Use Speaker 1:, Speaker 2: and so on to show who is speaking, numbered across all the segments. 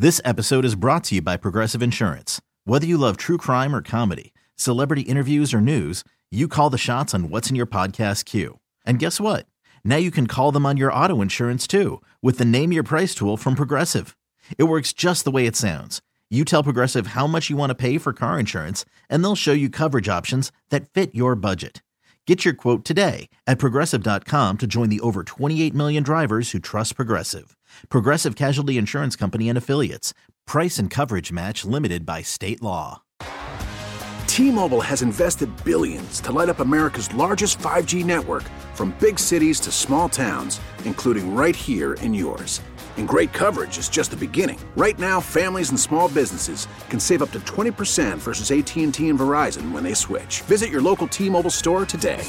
Speaker 1: This episode is brought to you by Progressive Insurance. Whether you love true crime or comedy, celebrity interviews or news, you call the shots on what's in your podcast queue. And guess what? Now you can call them on your auto insurance too with the Name Your Price tool from Progressive. It works just the way it sounds. You tell Progressive how much you want to pay for car insurance, and they'll show you coverage options that fit your budget. Get your quote today at Progressive.com to join the over 28 million drivers who trust Progressive. Progressive Casualty Insurance Company and Affiliates. Price and coverage match limited by state law.
Speaker 2: T-Mobile has invested billions to light up America's largest 5G network, from big cities to small towns, including right here in yours. And great coverage is just the beginning. Right now, families and small businesses can save up to 20% versus AT&T and Verizon when they switch. Visit your local T-Mobile store today.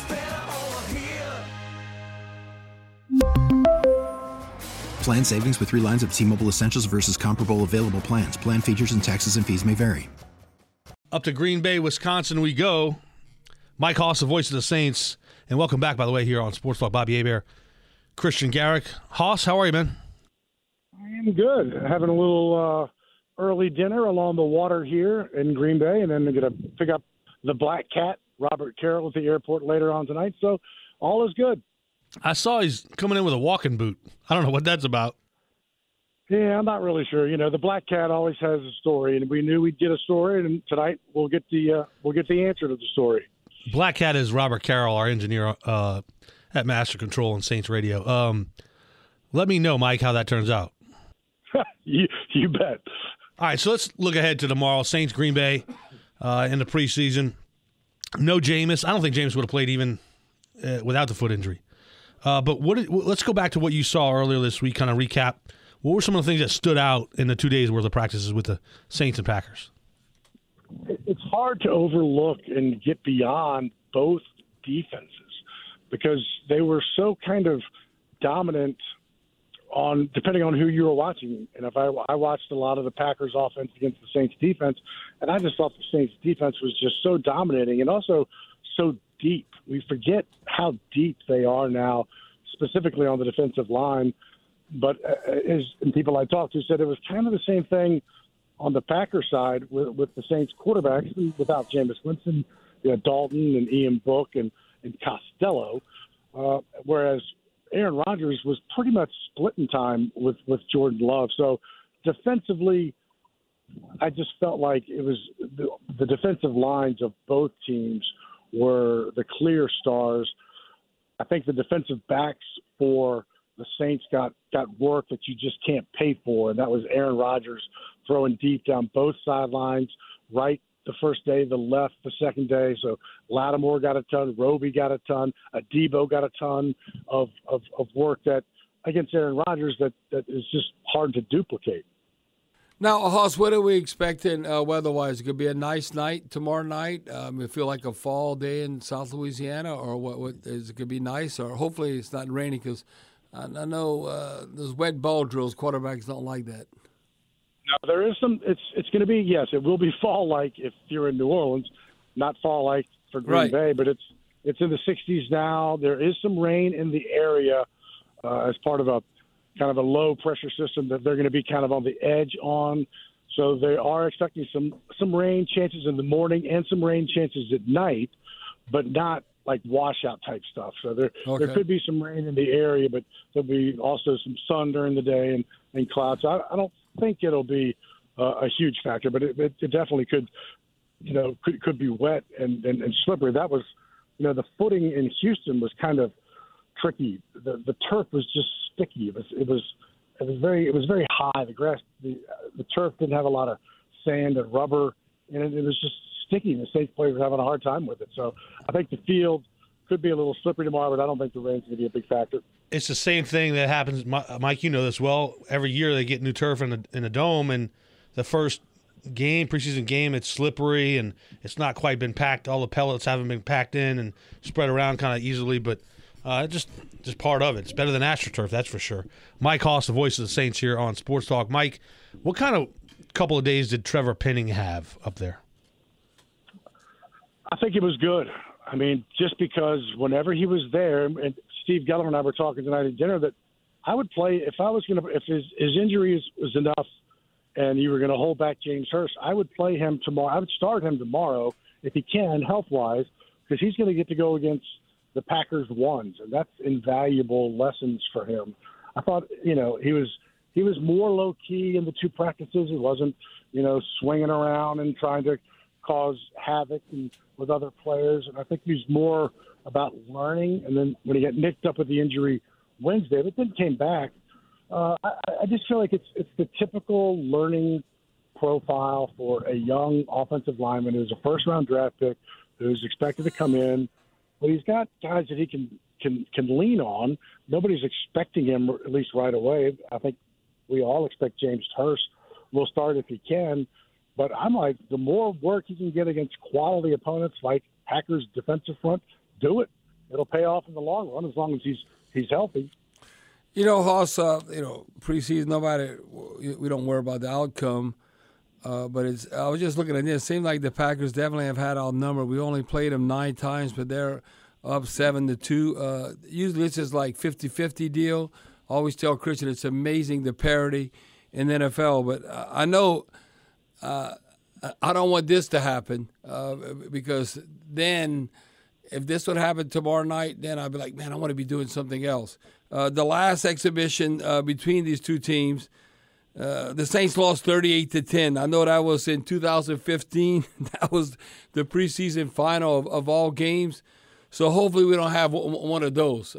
Speaker 3: Plan savings with 3 lines of T-Mobile Essentials versus comparable available plans. Plan features and taxes and fees may vary.
Speaker 4: Up to Green Bay, Wisconsin we go. Mike Hoss, the voice of the Saints. And welcome back, by the way, here on Sports Talk. Bobby Hebert, Christian Garrick. Hoss, how are you, man?
Speaker 5: I am good. Having a little early dinner along the water here in Green Bay, and then I'm going to pick up the Black Cat, Robert Carroll, at the airport later on tonight. So all is good.
Speaker 4: I saw he's coming in with a walking boot. I don't know what that's about.
Speaker 5: Yeah, I'm not really sure. You know, the Black Cat always has a story, and we knew we'd get a story, and tonight we'll get the answer to the story.
Speaker 4: Black Cat is Robert Carroll, our engineer at Master Control and Saints Radio. Let me know, Mike, how that turns out.
Speaker 5: You bet.
Speaker 4: All right, so let's look ahead to tomorrow. Saints, Green Bay in the preseason. No Jameis. I don't think Jameis would have played even without the foot injury. But let's go back to what you saw earlier this week, kind of recap. What were some of the things that stood out in the 2 days worth of practices with the Saints and Packers?
Speaker 5: It's hard to overlook and get beyond both defenses because they were so kind of dominant depending on who you were watching. And if I watched a lot of the Packers offense against the Saints defense, and I just thought the Saints defense was just so dominating and also so deep. We forget how deep they are now, specifically on the defensive line. But and people I talked to said it was kind of the same thing on the Packers side with the Saints quarterbacks without Jameis Winston, Dalton and Ian Book and Costello, whereas Aaron Rodgers was pretty much splitting time with Jordan Love. So defensively, I just felt like it was the defensive lines of both teams were the clear stars. I think the defensive backs for the Saints got work that you just can't pay for, and that was Aaron Rodgers throwing deep down both sidelines, right the first day, the left the second day. So Lattimore got a ton, Roby got a ton, Adebo got a ton of work that against Aaron Rodgers that is just hard to duplicate.
Speaker 6: Now, Hoss, what are we expecting weather-wise? It could be a nice night tomorrow night. It feel like a fall day in South Louisiana, or what is it? Could be nice, or hopefully it's not raining because I know those wet ball drills, quarterbacks don't like that.
Speaker 5: No, there is some. It's going to be, yes, it will be fall-like if you're in New Orleans, not fall-like for Green Bay, but it's in the 60s now. There is some rain in the area as part of a kind of a low-pressure system that they're going to be kind of on the edge on. So they are expecting some rain chances in the morning and some rain chances at night, but not like washout type stuff. So there could be some rain in the area, but there'll be also some sun during the day and clouds. So I don't think it'll be a huge factor, but it definitely could be wet and slippery. That was, the footing in Houston was kind of tricky. The turf was just sticky. It was very high. The grass, the turf didn't have a lot of sand and rubber, and it was just sticky. The Saints players were having a hard time with it. So I think the field could be a little slippery tomorrow, but I don't think the rain's going to be a big factor.
Speaker 4: It's the same thing that happens, Mike, you know this well. Every year they get new turf in a dome, and the first preseason game, it's slippery, and it's not quite been packed. All the pellets haven't been packed in and spread around kind of easily, but just part of it. It's better than AstroTurf, that's for sure. Mike Hoss, the voice of the Saints here on Sports Talk. Mike, what kind of couple of days did Trevor Penning have up there?
Speaker 5: I think it was good. I mean, just because whenever he was there, and Steve Geller and I were talking tonight at dinner, that I would play if his injury was enough and you were going to hold back James Hurst, I would play him tomorrow. I would start him tomorrow if he can, health-wise, because he's going to get to go against the Packers ones, and that's invaluable lessons for him. I thought, he was more low-key in the two practices. He wasn't, swinging around and trying to cause havoc with other players. And I think he's more about learning. And then when he got nicked up with the injury Wednesday, but then came back, I just feel like it's the typical learning profile for a young offensive lineman who's a first-round draft pick, who's expected to come in. But he's got guys that he can lean on. Nobody's expecting him, at least right away. I think we all expect James Hurst will start if he can. But I'm like, the more work he can get against quality opponents like Packers defensive front, do it. It'll pay off in the long run as long as he's healthy.
Speaker 6: Hoss, preseason, we don't worry about the outcome. But I was just looking at this. It seems like the Packers definitely have had our number. We only played them 9 times, but they're up 7-2. Usually it's just like 50-50 deal. I always tell Christian it's amazing the parity in the NFL. But I know I don't want this to happen because then if this would happen tomorrow night, then I'd be like, man, I want to be doing something else. The last exhibition between these two teams, the Saints lost 38-10. I know that was in 2015. That was the preseason final of all games. So hopefully we don't have one of those,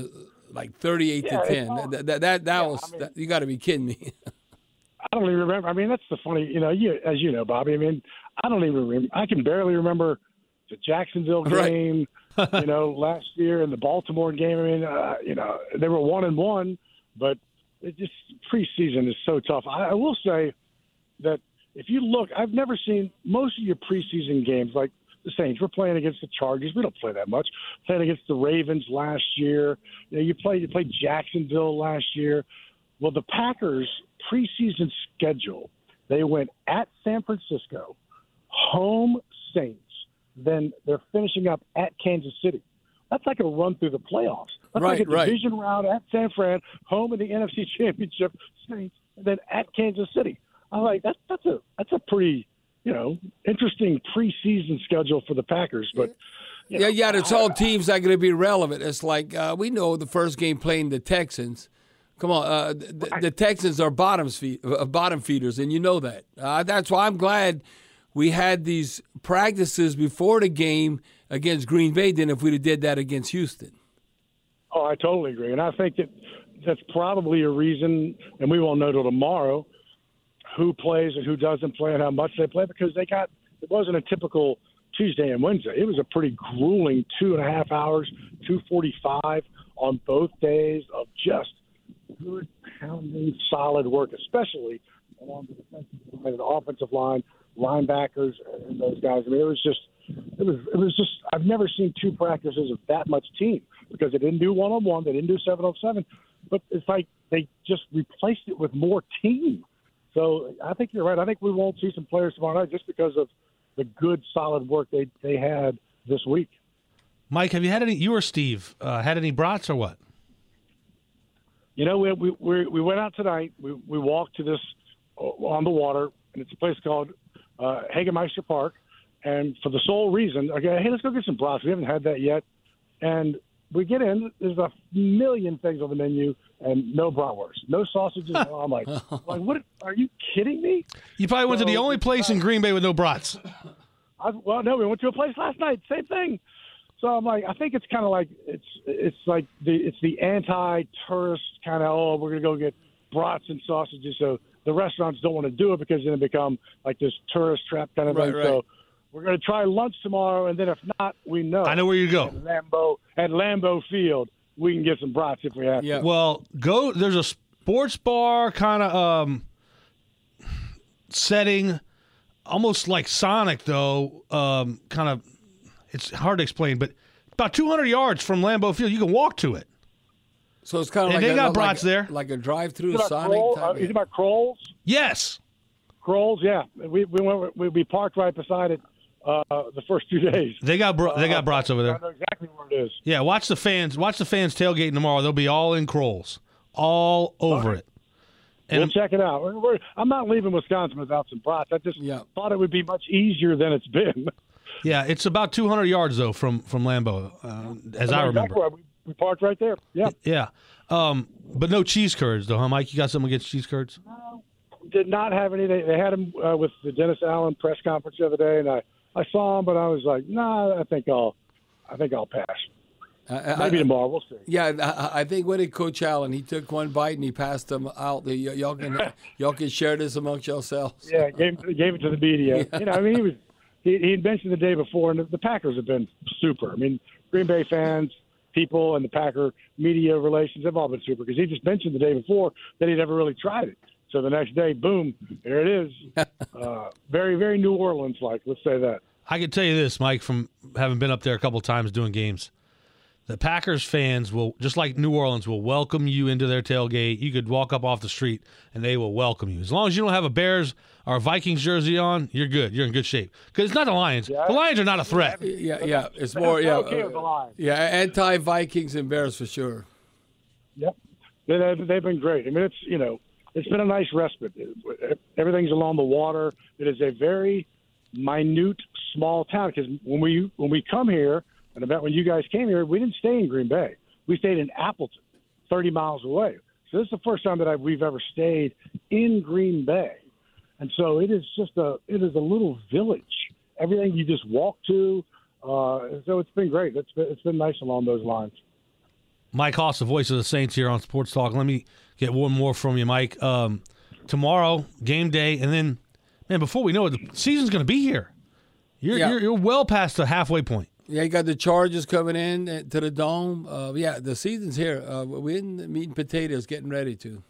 Speaker 6: like 38-10. That was you got to be kidding me.
Speaker 5: I don't even remember. I mean, that's the funny, as you know, Bobby. I mean, I don't even remember. I can barely remember the Jacksonville game, last year, and the Baltimore game. I mean, they were 1-1, but it just preseason is so tough. I will say that if you look, I've never seen most of your preseason games like the Saints. We're playing against the Chargers. We don't play that much. Playing against the Ravens last year. You played Jacksonville last year. Well, the Packers preseason schedule, they went at San Francisco, home Saints, then they're finishing up at Kansas City. That's like a run through the playoffs. That's like a division round at San Fran, home in the NFC Championship, Saints, and then at Kansas City. I'm like, that's a pretty, interesting preseason schedule for the Packers. But
Speaker 6: it's all teams that are going to be relevant. It's like we know the first game playing the Texans. Come on, the Texans are bottom feeders, and you know that. That's why I'm glad we had these practices before the game against Green Bay than if we'd have did that against Houston.
Speaker 5: Oh, I totally agree. And I think that's probably a reason, and we won't know till tomorrow, who plays and who doesn't play and how much they play, because it wasn't a typical Tuesday and Wednesday. It was a pretty grueling 2.5 hours, 2:45 on both days of just good, pounding, solid work, especially along the defensive line, the offensive line, linebackers, and those guys. I mean, it was just. I've never seen two practices of that much team because they didn't do 1-on-1, they didn't do 7-on-7, but it's like they just replaced it with more team. So I think you're right. I think we won't see some players tomorrow night just because of the good, solid work they had this week.
Speaker 4: Mike, have you had any? You or Steve had any brats or what?
Speaker 5: We went out tonight. We walked to this on the water, and it's a place called Hagemeister Park. And for the sole reason, okay, hey, let's go get some brats. We haven't had that yet. And we get in. There's a million things on the menu, and no bratwurst, no sausages. I'm like, what? Are you kidding me?
Speaker 4: You probably went to the only place in Green Bay with no brats.
Speaker 5: No, we went to a place last night. Same thing. So I'm like, I think it's kind of like it's the anti-tourist kind of, we're gonna go get brats and sausages. So the restaurants don't want to do it because then it become like this tourist trap kind of thing. Right. So we're gonna try lunch tomorrow, and then if not, we know.
Speaker 4: I know where you go.
Speaker 5: At Lambeau Field, we can get some brats if we have to.
Speaker 4: Well, go. There's a sports bar kind of setting, almost like Sonic though. Kind of. It's hard to explain, but about 200 yards from Lambeau Field, you can walk to it.
Speaker 6: So it's kind of
Speaker 4: and
Speaker 6: like
Speaker 4: they got brats there,
Speaker 6: like a drive-through Sonic.
Speaker 5: Is it about Kroll's?
Speaker 4: Yes,
Speaker 5: Kroll's. Yeah, we parked right beside it the first 2 days.
Speaker 4: They got brats over there.
Speaker 5: I know exactly where it is.
Speaker 4: Yeah, watch the fans tailgating tomorrow. They'll be all in Kroll's, all over it. And
Speaker 5: we'll check it out. I'm not leaving Wisconsin without some brats. I just thought it would be much easier than it's been.
Speaker 4: Yeah, it's about 200 yards, though, from Lambeau, as I remember.
Speaker 5: Exactly. We parked right there. Yeah.
Speaker 4: Yeah. But no cheese curds, though, huh, Mike? You got something against cheese curds?
Speaker 5: Did not have any. They had them with the Dennis Allen press conference the other day, and I saw them, but I was like, nah, I think I'll pass. Maybe tomorrow. We'll see.
Speaker 6: Yeah, I think what did Coach Allen? He took one bite and he passed them out. Y'all can share this amongst yourselves.
Speaker 5: Yeah, gave it to the media. Yeah. You know, I mean, he had mentioned the day before, and the Packers have been super. I mean, Green Bay fans, people, and the Packer media relations have all been super because he just mentioned the day before that he'd never really tried it. So the next day, boom, there it is. Very, very New Orleans-like, let's say that.
Speaker 4: I can tell you this, Mike, from having been up there a couple of times doing games. The Packers fans will, just like New Orleans, will welcome you into their tailgate. You could walk up off the street, and they will welcome you. As long as you don't have a Bears or a Vikings jersey on, you're good. You're in good shape. Because it's not the Lions. Yeah. The Lions are not a threat.
Speaker 6: Yeah. It's more,
Speaker 5: okay with the Lions.
Speaker 6: Yeah, anti-Vikings and Bears for sure.
Speaker 5: Yep. They've been great. I mean, it's been a nice respite. Everything's along the water. It is a very minute, small town. Because when we come here, and about when you guys came here, we didn't stay in Green Bay. We stayed in Appleton, 30 miles away. So this is the first time that we've ever stayed in Green Bay. And so it is a little village. Everything you just walk to. So it's been great. It's been nice along those lines.
Speaker 4: Mike Hoss, the voice of the Saints here on Sports Talk. Let me get one more from you, Mike. Tomorrow, game day, and then, man, before we know it, the season's going to be here. You're well past the halfway point.
Speaker 6: Yeah, you got the Chargers coming in to the Dome. The season's here. We're in the meat and potatoes, getting ready to.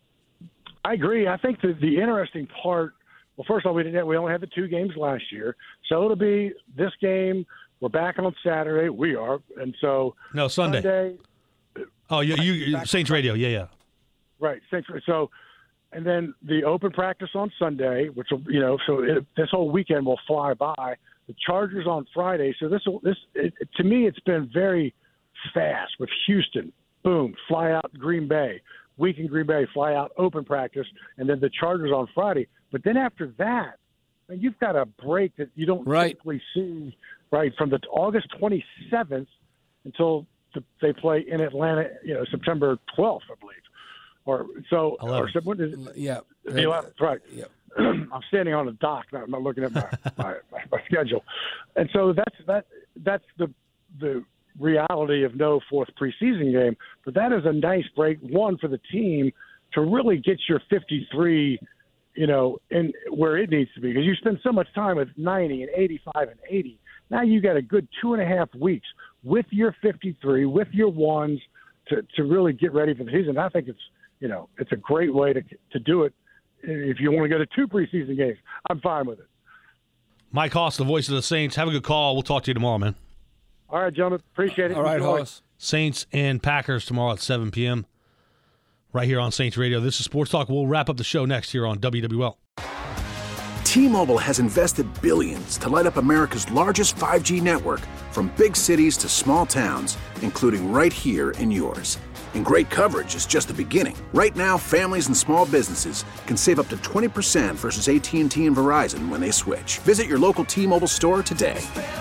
Speaker 5: I agree. I think that the interesting part. Well, first of all, we only had the 2 games last year, so it'll be this game. We're back on Saturday. We are, and so
Speaker 4: Sunday. Oh, you Saints Radio, yeah.
Speaker 5: Right, Saints. So, and then the open practice on Sunday, which will, this whole weekend will fly by. The Chargers on Friday. So to me, it's been very fast with Houston. Boom, fly out Green Bay. Week in Green Bay, fly out open practice, and then the Chargers on Friday. But then after that, you've got a break that you don't typically see, right, from the August 27th until they play in Atlanta, September 12th, I believe. Or 11th, the 11th, right? Yeah. I'm standing on a dock. I'm not looking at my schedule, and so that's the reality of no 4th preseason game. But that is a nice break, one, for the team to really get your 53, in where it needs to be, because you spend so much time with 90 and 85 and 80. Now you got a good 2.5 weeks with your 53, with your ones to really get ready for the season. I think it's a great way to do it. If you want to go to 2 preseason games, I'm fine with it.
Speaker 4: Mike Hoss, the voice of the Saints. Have a good call. We'll talk to you tomorrow, man.
Speaker 5: All right, gentlemen. Appreciate it.
Speaker 6: All right, Hoss.
Speaker 4: Saints and Packers tomorrow at 7 p.m. right here on Saints Radio. This is Sports Talk. We'll wrap up the show next here on WWL.
Speaker 2: T-Mobile has invested billions to light up America's largest 5G network, from big cities to small towns, including right here in yours. And great coverage is just the beginning. Right now, families and small businesses can save up to 20% versus AT&T and Verizon when they switch. Visit your local T-Mobile store today.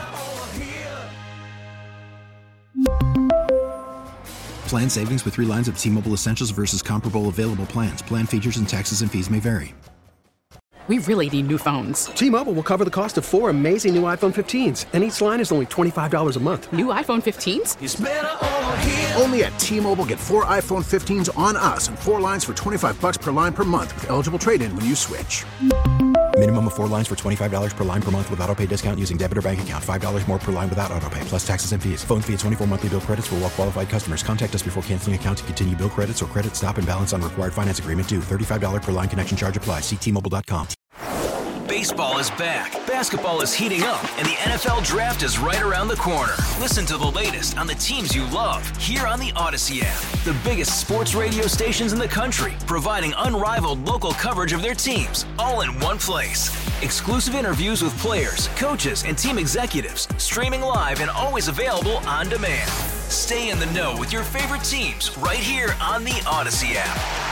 Speaker 3: Plan savings with 3 lines of T-Mobile Essentials versus comparable available plans. Plan features and taxes and fees may vary.
Speaker 7: We really need new phones.
Speaker 8: T-Mobile will cover the cost of 4 amazing new iPhone 15s, and each line is only $25 a month.
Speaker 7: New iPhone 15s?
Speaker 2: It's better over here. Only at T-Mobile, get 4 iPhone 15s on us and 4 lines for $25 per line per month with eligible trade-in when you switch.
Speaker 3: Minimum of 4 lines for $25 per line per month with autopay discount using debit or bank account. $5 more per line without autopay, plus taxes and fees. Phone fee at 24 monthly bill credits for well-qualified customers. Contact us before canceling account to continue bill credits or credit stop and balance on required finance agreement due. $35 per line connection charge applies. See T-Mobile.com.
Speaker 9: Baseball is back, basketball is heating up, and the NFL Draft is right around the corner. Listen to the latest on the teams you love here on the Odyssey app. The biggest sports radio stations in the country, providing unrivaled local coverage of their teams, all in one place. Exclusive interviews with players, coaches, and team executives, streaming live and always available on demand. Stay in the know with your favorite teams right here on the Odyssey app.